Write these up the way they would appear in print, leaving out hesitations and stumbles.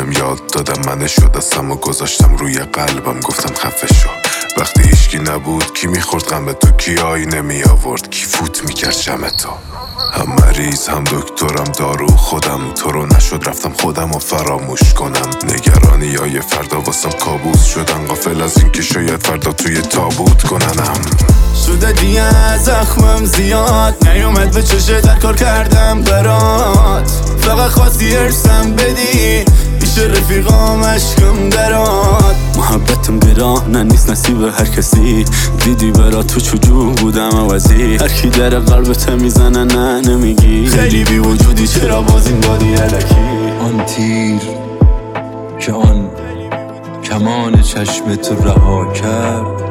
بهم یاد دادم منشو دستم و گذاشتم روی قلبم گفتم خفه شو. وقتی هیچکی نبود کی میخورد غم تو، کی آینه می آورد، کی فوت میکرد شم تو. هم مریض هم دکترم دارو خودم، تو رو نشد رفتم خودم و فراموش کنم. نگرانی های فردا واسم کابوس شدن، غافل از این که شاید فردا توی تابوت کننم. شده دیگه زخمم زیاد نیومد به چشه در کار کردم برات، فقط خواستی ارسم بدی پیش رفیقام عشقم درات. محبتم گرانه نیست نصیب هر کسی، دیدی برا تو چجور بودم عوضی. هر کی در قلبت میزنه نه نمیگی، خیلی بی وجودی چرا باز این دادی الکی. آن تیر که آن کمان چشم تو رها کرد،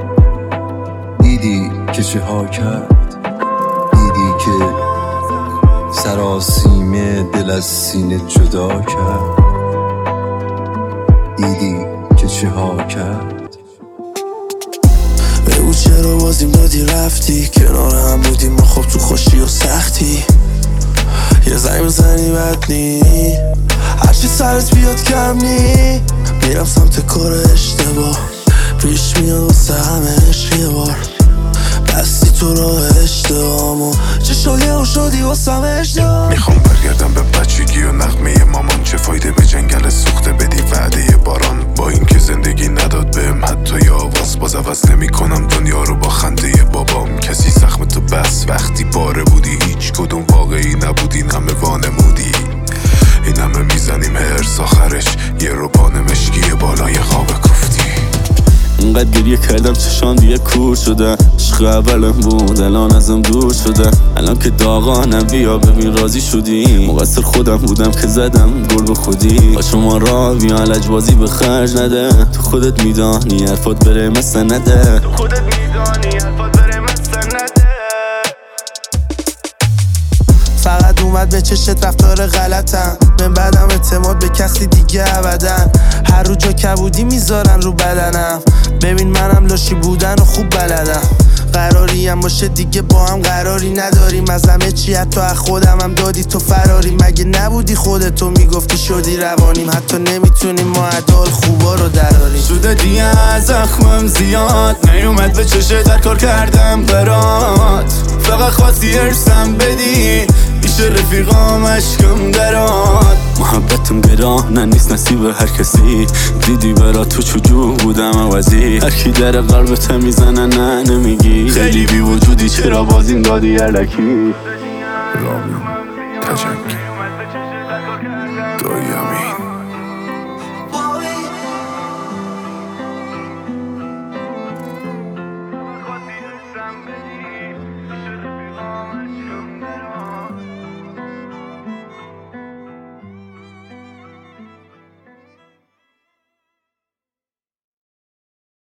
دیدی که چه ها کرد، دیدی که سراسیمه دل از سینه جدا کرد، دیدی که چه ها کرد. بگو چرا بازیم دادی رفتی، کنار هم بودیم ما خب تو خوشی و سختی. یه زنگ بزنی بد نی، هرچی سرت بیاد کم نی. میرم سمت کار اشتباه، پیش میاد واسه همه عشق یه بار. بستی تو راه اشتباهمو چه شایه و شدی واسه اشتباه. میخوام برگردم به بچگی و نغمه مامان، چه فایده به جنگل سوخته بدی وعده باران. با اینکه زندگی نداد بهم حتی آواز، باز عوض نمی کنم دنیا رو با خنده بابام. کسی زخم تو بس وقتی پاره بودی، هیچ کدوم واقعی نبودی، این همه وانمودی. این همه میزنیم هرس آخرش یه روبان مشکی بالای خواب کوفتی. اینقدر گریه کردم چشان دیگه کور شده، عشق اولم بود الان ازم دور شده. الان که داغانم بیا ببین راضی شدی، مقصر خودم بودم که زدم گل به خودی. با شما را بیا لجبازی به خرج نده، تو خودت میدانی حرفات بره مثل نده، تو خودت میدانی حرفات بره مثل نده. فقط اومد به چشت رفتار غلطم، من بعدم اعتماد به کسی دیگه ابدن. هر رو جا کبودی میذارن رو بدنم، ببین منم لاشی بودن و خوب بلدم. قراری هم باشه دیگه با هم قراری نداریم، از همه چی حتی از خودم هم دادی تو فراری. مگه نبودی خودتو میگفتی شدی روانیم، حتی نمیتونیم ما عدال خوبا رو دراریم. شده دیگه زخمم زیاد نیومد به چشه در کار کردم برات، فقط خواستی ارسم بدی پیش رفیقام عشقم درات. محبتم گرانه نیست نصیب هر کسی، دیدی برا تو چجور بودم عوضی. هر کی در قلبت میزنه نه نمیگی، خیلی بی وجودی چرا باز این دادی الکی. رامین تجنگی دایی امین.